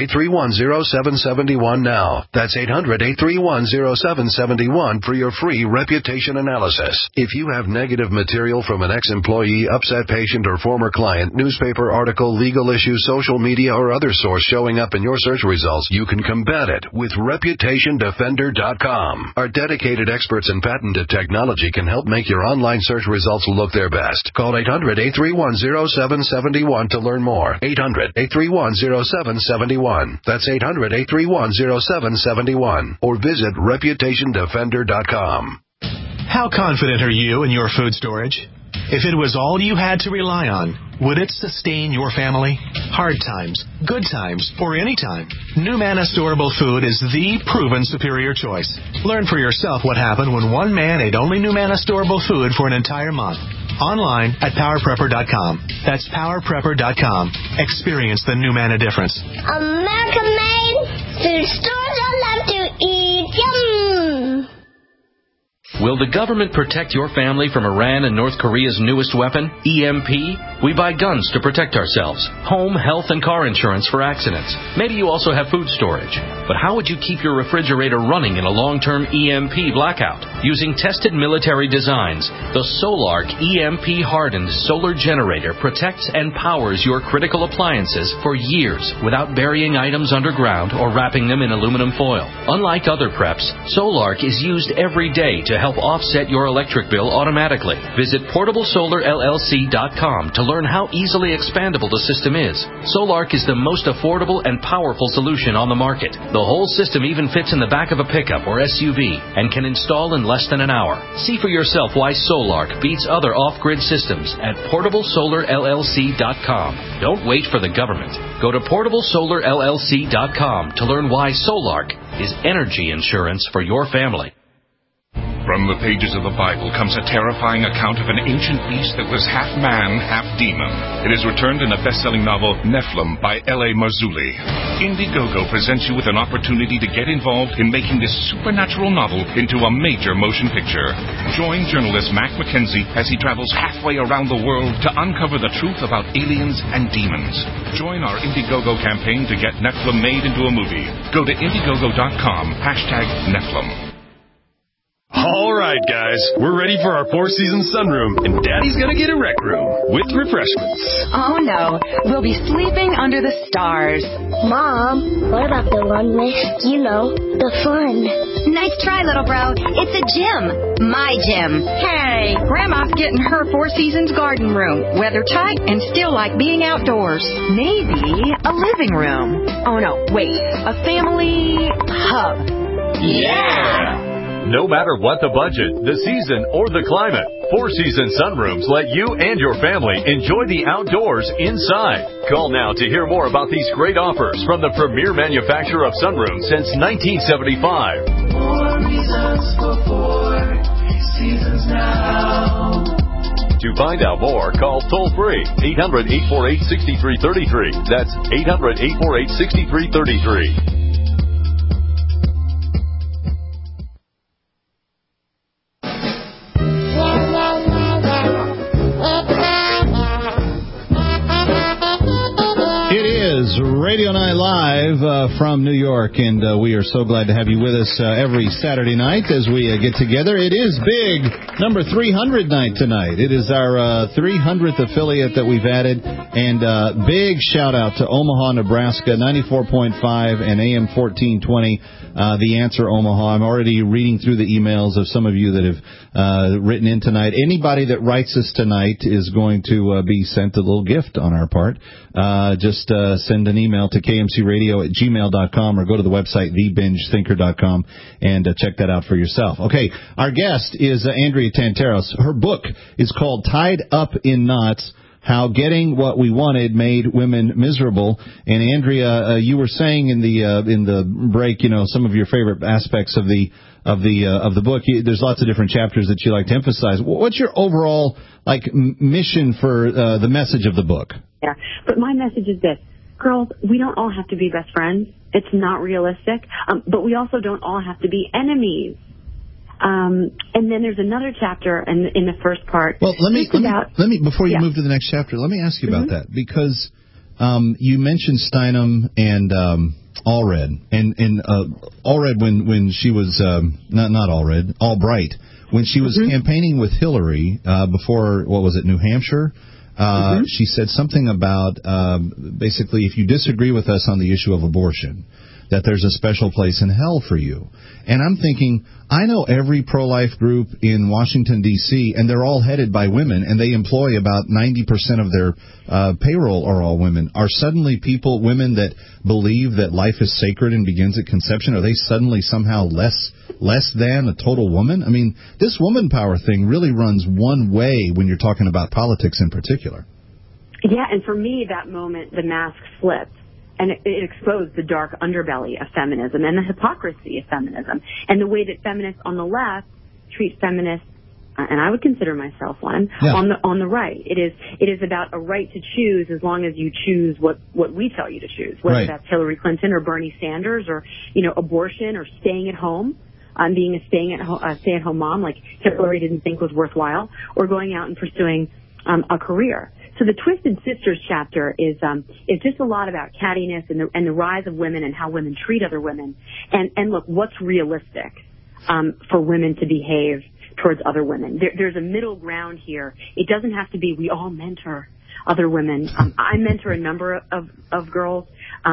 800-831-0771 now. That's 800-831-0771 for your free reputation analysis. If you have negative material from an ex-employee, upset patient, or former client, newspaper article, legal issue, social media, or other source showing up in your search results, you can combat it with ReputationDefender.com. Our dedicated experts in patented technology can help make your online search results look their best. Call 800-831-0771 to learn more. 800-831-0771. That's 800-831-0771. Or visit ReputationDefender.com. How confident are you in your food storage? If it was all you had to rely on, would it sustain your family? Hard times, good times, or any time, NuManna Storable Food is the proven superior choice. Learn for yourself what happened when one man ate only NuManna Storable Food for an entire month. Online at PowerPrepper.com. That's PowerPrepper.com. Experience the NuManna difference. American-made food stores I love to eat. Yum! Will the government protect your family from Iran and North Korea's newest weapon, EMP? We buy guns to protect ourselves, home, health, and car insurance for accidents. Maybe you also have food storage. But how would you keep your refrigerator running in a long-term EMP blackout? Using tested military designs, the Solark EMP-hardened solar generator protects and powers your critical appliances for years without burying items underground or wrapping them in aluminum foil. Unlike other preps, Solark is used every day to help offset your electric bill automatically. Visit PortableSolarLLC.com to learn how easily expandable the system is. Solark is the most affordable and powerful solution on the market. The whole system even fits in the back of a pickup or SUV and can install in less than an hour. See for yourself why Solark beats other off-grid systems at PortableSolarLLC.com. Don't wait for the government. Go to PortableSolarLLC.com to learn why Solark is energy insurance for your family. From the pages of the Bible comes a terrifying account of an ancient beast that was half man, half demon. It is returned in the best-selling novel Nephilim by L.A. Marzulli. Indiegogo presents you with an opportunity to get involved in making this supernatural novel into a major motion picture. Join journalist Mac McKenzie as he travels halfway around the world to uncover the truth about aliens and demons. Join our Indiegogo campaign to get Nephilim made into a movie. Go to Indiegogo.com, #Nephilim. All right, guys, we're ready for our Four Seasons sunroom, and Daddy's gonna get a rec room with refreshments. Oh, no. We'll be sleeping under the stars. Mom, what about the one with, the fun? Nice try, little bro. It's a gym. My gym. Hey, Grandma's getting her Four Seasons garden room. Weather tight and still like being outdoors. Maybe a living room. Oh, no, wait. A family hub. Yeah! No matter what the budget, the season, or the climate, Four Seasons sunrooms let you and your family enjoy the outdoors inside. Call now to hear more about these great offers from the premier manufacturer of sunrooms since 1975. 4 reasons for Four Seasons now. To find out more, call toll-free 800-848-6333. That's 800-848-6333. Radio Night Live from New York, and we are so glad to have you with us every Saturday night as we get together. It is big number 300 night tonight. It is our 300th affiliate that we've added, and big shout out to Omaha, Nebraska, 94.5 and AM 1420. The Answer Omaha. I'm already reading through the emails of some of you that have written in tonight. Anybody that writes us tonight is going to be sent a little gift on our part. Just send an email to kmcradio@gmail.com or go to the website thebingethinker.com and check that out for yourself. Okay, our guest is Andrea Tantaros. Her book is called Tied Up in Knots: how getting what we wanted made women miserable. And Andrea, you were saying in the break, some of your favorite aspects of the book. There's lots of different chapters that you like to emphasize. What's your overall mission for the message of the book? Yeah, but my message is this: girls, we don't all have to be best friends. It's not realistic. But we also don't all have to be enemies. And then there's another chapter in the first part. Well, let me before you move to the next chapter, let me ask you about that, because you mentioned Steinem and Allred, and Allred when she was not Allred, Albright, when she was campaigning with Hillary before, what was it, New Hampshire. She said something about basically, if you disagree with us on the issue of abortion, that there's a special place in hell for you. And I'm thinking, I know every pro-life group in Washington, D.C., and they're all headed by women, and they employ about 90% of their payroll are all women. Are suddenly women that believe that life is sacred and begins at conception, are they suddenly somehow less than a total woman? I mean, this woman power thing really runs one way when you're talking about politics in particular. Yeah, and for me, that moment, the mask flipped. And it exposed the dark underbelly of feminism and the hypocrisy of feminism and the way that feminists on the left treat feminists, and I would consider myself one, on the right. It is about a right to choose as long as you choose what we tell you to choose, whether that's Hillary Clinton or Bernie Sanders or, abortion or staying at home. Being a stay-at-home mom, like Hillary didn't think was worthwhile, or going out and pursuing a career. So the Twisted Sisters chapter is just a lot about cattiness and the rise of women and how women treat other women. And look, what's realistic for women to behave towards other women? There's a middle ground here. It doesn't have to be we all mentor other women. I mentor a number of girls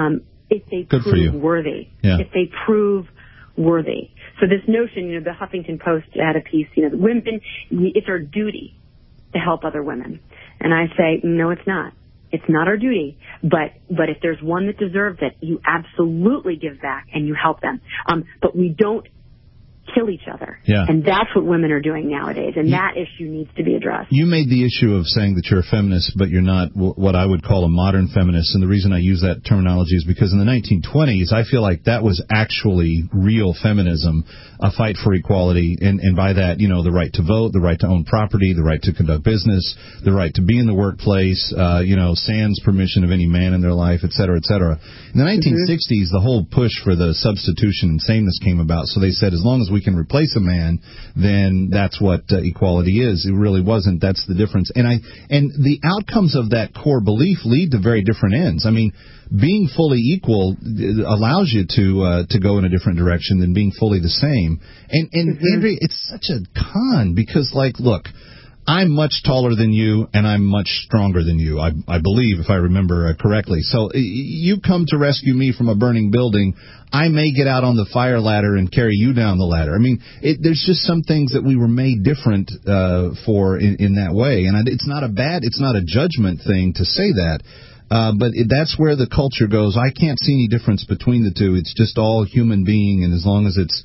if they prove worthy. Yeah. If they prove worthy. So this notion, the Huffington Post had a piece, women, it's our duty to help other women. And I say, no, it's not. It's not our duty. But if there's one that deserves it, you absolutely give back and you help them. But we don't kill each other. Yeah. And that's what women are doing nowadays. And that issue needs to be addressed. You made the issue of saying that you're a feminist, but you're not what I would call a modern feminist. And the reason I use that terminology is because in the 1920s, I feel like that was actually real feminism, a fight for equality. And by that, the right to vote, the right to own property, the right to conduct business, the right to be in the workplace, sans permission of any man in their life, et cetera, et cetera. In the 1960s, the whole push for the substitution and sameness came about. So they said, as long as we can replace a man, then that's what equality is. It really wasn't. That's the difference. And the outcomes of that core belief lead to very different ends. I mean, being fully equal allows you to go in a different direction than being fully the same. And Andrea, it's such a con because, look, I'm much taller than you, and I'm much stronger than you, I believe, if I remember correctly. So you come to rescue me from a burning building, I may get out on the fire ladder and carry you down the ladder. I mean, there's just some things that we were made different for in that way. And it's not a judgment thing to say that. But that's where the culture goes. I can't see any difference between the two. It's just all human being, and as long as it's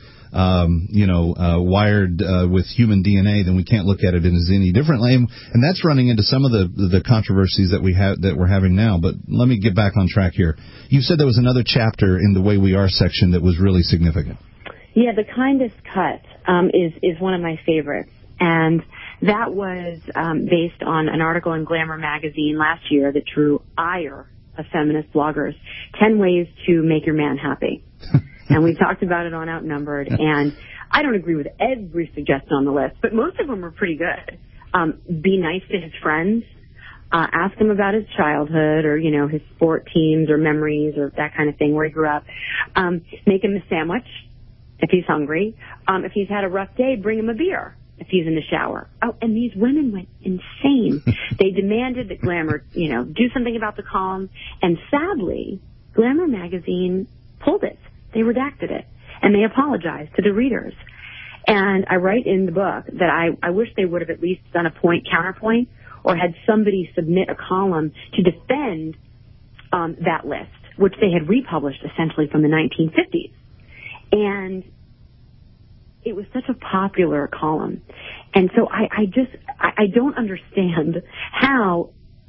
wired with human DNA, then we can't look at it as any differently. And that's running into some of the controversies that we're having now. But let me get back on track here. You said there was another chapter in the Way We Are section that was really significant. Yeah, The Kindest Cut is one of my favorites. And that was based on an article in Glamour magazine last year that drew ire of feminist bloggers, 10 ways to make your man happy. And we talked about it on Outnumbered, and I don't agree with every suggestion on the list, but most of them are pretty good. Be nice to his friends. Ask him about his childhood or, his sport teams or memories or that kind of thing where he grew up. Make him a sandwich if he's hungry. If he's had a rough day, bring him a beer if he's in the shower. Oh, and these women went insane. They demanded that Glamour, do something about the column. And sadly, Glamour magazine pulled it. They redacted it, and they apologized to the readers. And I write in the book that I wish they would have at least done a counterpoint, or had somebody submit a column to defend that list, which they had republished essentially from the 1950s. And it was such a popular column. And so I don't understand how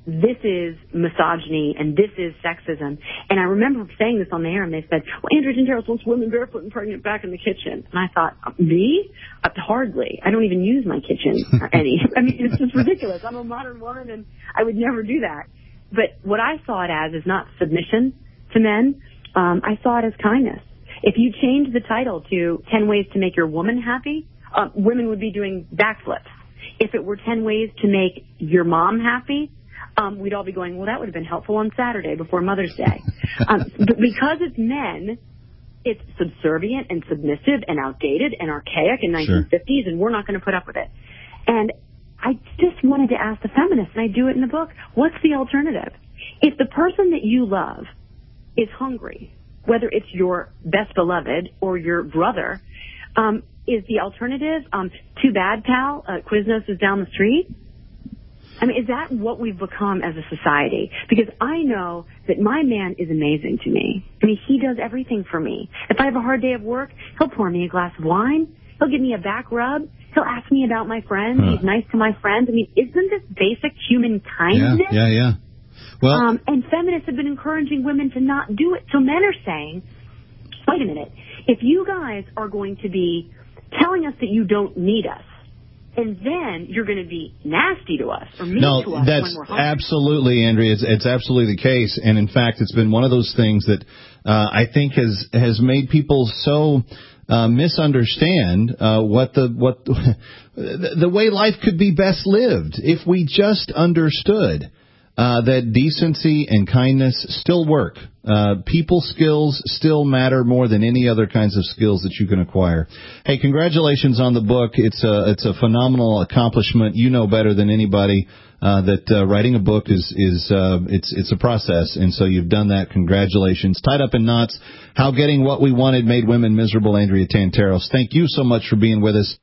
this is misogyny and this is sexism. And I remember saying this on the air, and they said, well, Andrea Tantaros wants women barefoot and pregnant back in the kitchen. And I thought, me? Hardly. I don't even use my kitchen any. I mean, it's just ridiculous. I'm a modern woman, and I would never do that. But what I saw it as is not submission to men. I saw it as kindness. If you change the title to 10 Ways to Make Your Woman Happy, women would be doing backflips. If it were 10 ways to make your mom happy, we'd all be going, well, that would have been helpful on Saturday before Mother's Day. But because it's men, it's subservient and submissive and outdated and archaic in 1950s, and we're not going to put up with it. And I just wanted to ask the feminists, and I do it in the book, what's the alternative? If the person that you love is hungry, whether it's your best beloved or your brother, is the alternative, too bad, pal, Quiznos is down the street? I mean, is that what we've become as a society? Because I know that my man is amazing to me. I mean, he does everything for me. If I have a hard day of work, he'll pour me a glass of wine. He'll give me a back rub. He'll ask me about my friends. He's nice to my friends. I mean, isn't this basic human kindness? Yeah. Well, and feminists have been encouraging women to not do it. So men are saying, wait a minute, if you guys are going to be telling us that you don't need us, and then you're going to be nasty to us or mean to us when we're hungry. No, that's absolutely, Andrea. It's absolutely the case. And, in fact, it's been one of those things that I think has made people so misunderstand what the way life could be best lived if we just understood that decency and kindness still work. People skills still matter more than any other kinds of skills that you can acquire. Hey, congratulations on the book. It's a phenomenal accomplishment. You know better than anybody that writing a book is it's a process, and so you've done that. Congratulations. Tied Up in Knots: How Getting What We Wanted Made Women Miserable. Andrea Tantaros, thank you so much for being with us.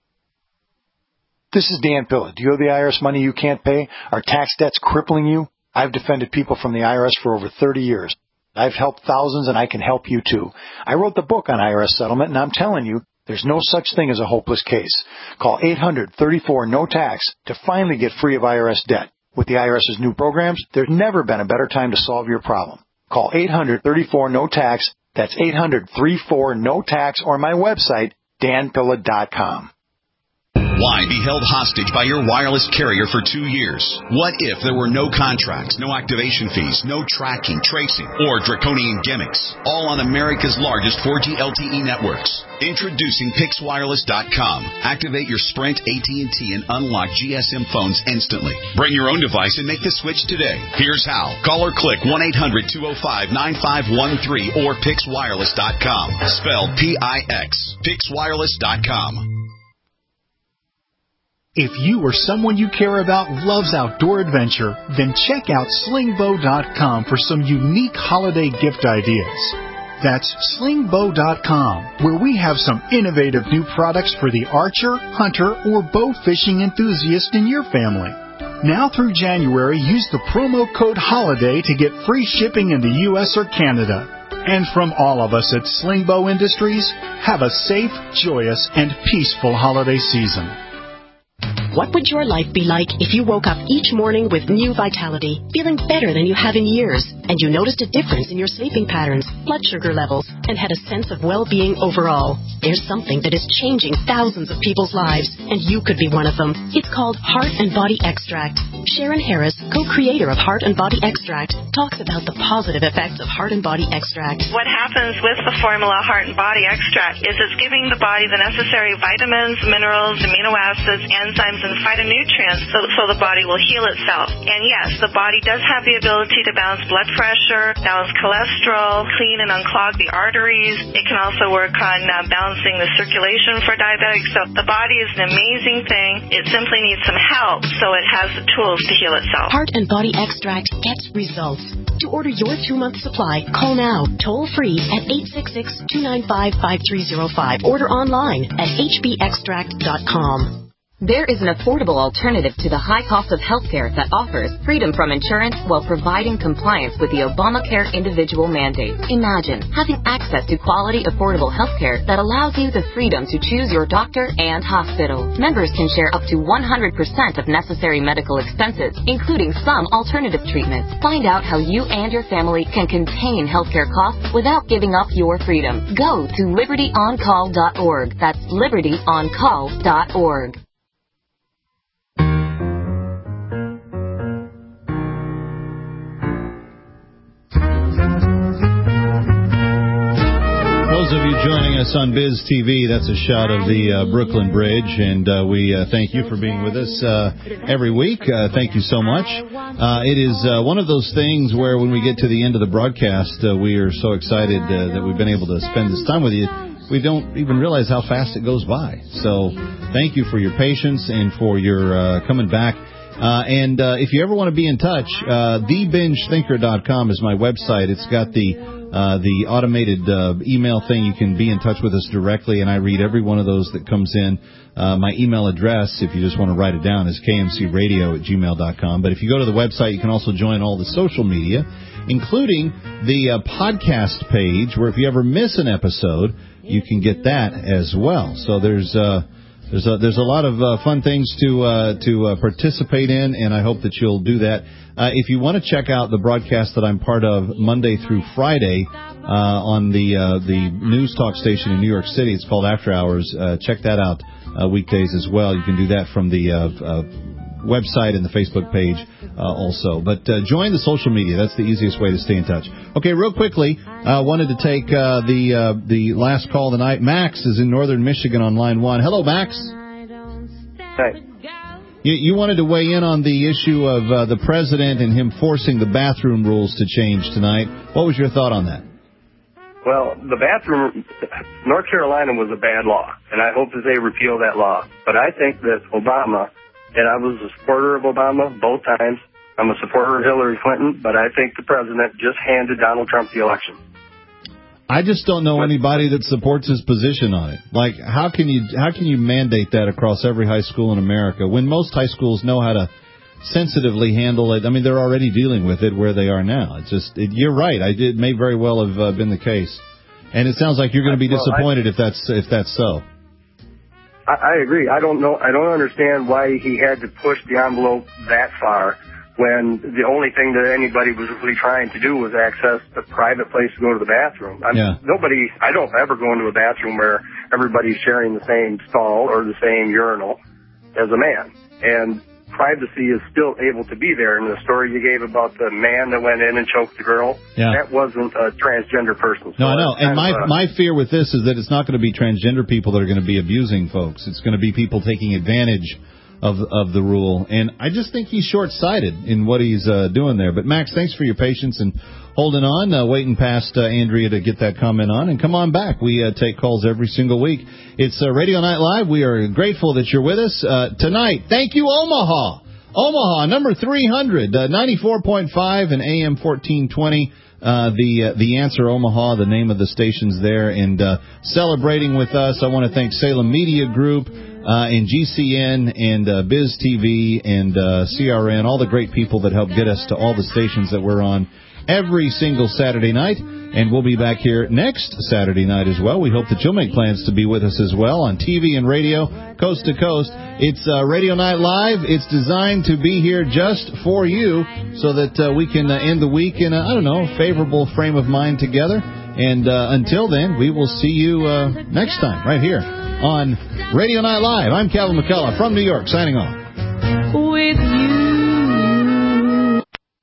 This is Dan Pilla. Do you owe the IRS money you can't pay? Are tax debts crippling you? I've defended people from the IRS for over 30 years. I've helped thousands, and I can help you too. I wrote the book on IRS settlement, and I'm telling you, there's no such thing as a hopeless case. Call 800-34-NO-TAX to finally get free of IRS debt. With the IRS's new programs, there's never been a better time to solve your problem. Call 800-34-NO-TAX. That's 800-34-NO-TAX, or my website, danpilla.com. Why be held hostage by your wireless carrier for 2 years? What if there were no contracts, no activation fees, no tracking, tracing, or draconian gimmicks? All on America's largest 4G LTE networks. Introducing PixWireless.com. Activate your Sprint, AT&T, and unlock GSM phones instantly. Bring your own device and make the switch today. Here's how. Call or click 1-800-205-9513 or PixWireless.com. Spelled P-I-X. PixWireless.com. If you or someone you care about loves outdoor adventure, then check out slingbow.com for some unique holiday gift ideas. That's slingbow.com, where we have some innovative new products for the archer, hunter, or bow fishing enthusiast in your family. Now through January, use the promo code HOLIDAY to get free shipping in the U.S. or Canada. And from all of us at Slingbow Industries, have a safe, joyous, and peaceful holiday season. What would your life be like if you woke up each morning with new vitality, feeling better than you have in years, and you noticed a difference in your sleeping patterns, blood sugar levels, and had a sense of well-being overall? There's something that is changing thousands of people's lives, and you could be one of them. It's called Heart and Body Extract. Sharon Harris, co-creator of Heart and Body Extract, talks about the positive effects of Heart and Body Extract. What happens with the formula Heart and Body Extract is it's giving the body the necessary vitamins, minerals, amino acids, enzymes, and phytonutrients so the body will heal itself. And yes, the body does have the ability to balance blood pressure, balance cholesterol, clean and unclog the arteries. It can also work on balancing the circulation for diabetics. So the body is an amazing thing. It simply needs some help, so it has the tools to heal itself. Heart and Body Extract gets results. To order your 2-month supply, call now, toll free at 866-295-5305. Order online at hbextract.com. There is an affordable alternative to the high cost of healthcare that offers freedom from insurance while providing compliance with the Obamacare individual mandate. Imagine having access to quality, affordable healthcare that allows you the freedom to choose your doctor and hospital. Members can share up to 100% of necessary medical expenses, including some alternative treatments. Find out how you and your family can contain healthcare costs without giving up your freedom. Go to libertyoncall.org. That's libertyoncall.org. Those of you joining us on Biz TV, that's a shot of the Brooklyn Bridge, and we thank you for being with us every week. Thank you so much. It is one of those things where when we get to the end of the broadcast, we are so excited that we've been able to spend this time with you. We don't even realize how fast it goes by. So thank you for your patience and for your coming back. And if you ever want to be in touch, TheBingeThinker.com is my website. It's got the automated email thing. You can be in touch with us directly, and I read every one of those that comes in. My email address, if you just want to write it down, is kmcradio@gmail.com. But if you go to the website, you can also join all the social media, including the podcast page, where if you ever miss an episode, you can get that as well. So there's a lot of fun things to participate in, and I hope that you'll do that. If you want to check out the broadcast that I'm part of Monday through Friday on the news talk station in New York City, it's called After Hours. Check that out weekdays as well. You can do that from the website and the Facebook page also. But join the social media. That's the easiest way to stay in touch. Okay, real quickly, I wanted to take the last call tonight. Max is in northern Michigan on line 1. Hello, Max. Hi. You wanted to weigh in on the issue of the president and him forcing the bathroom rules to change tonight. What was your thought on that? Well, the bathroom, North Carolina was a bad law, and I hope that they repeal that law. But I think that Obama, and I was a supporter of Obama both times. I'm a supporter of Hillary Clinton, but I think the president just handed Donald Trump the election. I just don't know anybody that supports his position on it. Like, how can you mandate that across every high school in America when most high schools know how to sensitively handle it? I mean, they're already dealing with it where they are now. It's just, you're right. It may very well have been the case, and it sounds like you're going to be disappointed if that's so. I agree. I don't understand why he had to push the envelope that far when the only thing that anybody was really trying to do was access a private place to go to the bathroom. I don't ever go into a bathroom where everybody's sharing the same stall or the same urinal as a man. And privacy is still able to be there. And the story you gave about the man that went in and choked the girl, that wasn't a transgender person. No, I know. And my fear with this is that it's not going to be transgender people that are going to be abusing folks. It's going to be people taking advantage of the rule. And I just think he's short-sighted in what he's doing there. But, Max, thanks for your patience and holding on, waiting past Andrea to get that comment on. And come on back. We take calls every single week. It's Radio Night Live. We are grateful that you're with us tonight. Thank you, Omaha. Omaha, number 300, 94.5 and AM 1420. The Answer Omaha, the name of the station's there. And celebrating with us, I want to thank Salem Media Group, and GCN and Biz TV and CRN, all the great people that help get us to all the stations that we're on every single Saturday night. And we'll be back here next Saturday night as well. We hope that you'll make plans to be with us as well on TV and radio, coast to coast. It's Radio Night Live. It's designed to be here just for you so that we can end the week in a, favorable frame of mind together. And until then, we will see you next time right here on Radio Night Live. I'm Calvin McCullough from New York, signing off. With you.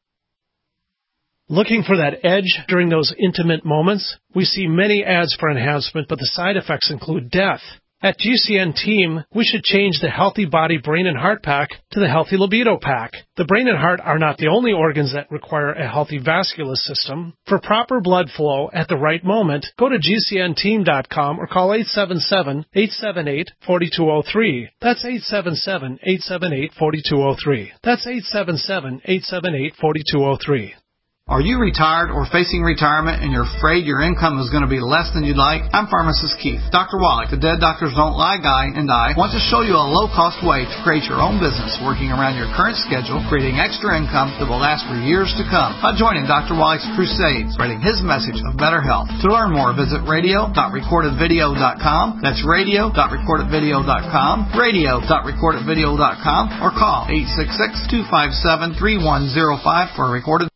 Looking for that edge during those intimate moments? We see many ads for enhancement, but the side effects include death. At GCN Team, we should change the Healthy Body, Brain, and Heart Pack to the Healthy Libido Pack. The brain and heart are not the only organs that require a healthy vascular system. For proper blood flow at the right moment, go to GCNteam.com or call 877-878-4203. That's 877-878-4203. That's 877-878-4203. Are you retired or facing retirement and you're afraid your income is going to be less than you'd like? I'm Pharmacist Keith. Dr. Wallach, the Dead Doctors Don't Lie guy, and I want to show you a low-cost way to create your own business working around your current schedule, creating extra income that will last for years to come by joining Dr. Wallach's crusade, spreading his message of better health. To learn more, visit radio.recordedvideo.com. That's radio.recordedvideo.com, radio.recordedvideo.com, or call 866-257-3105 for a recorded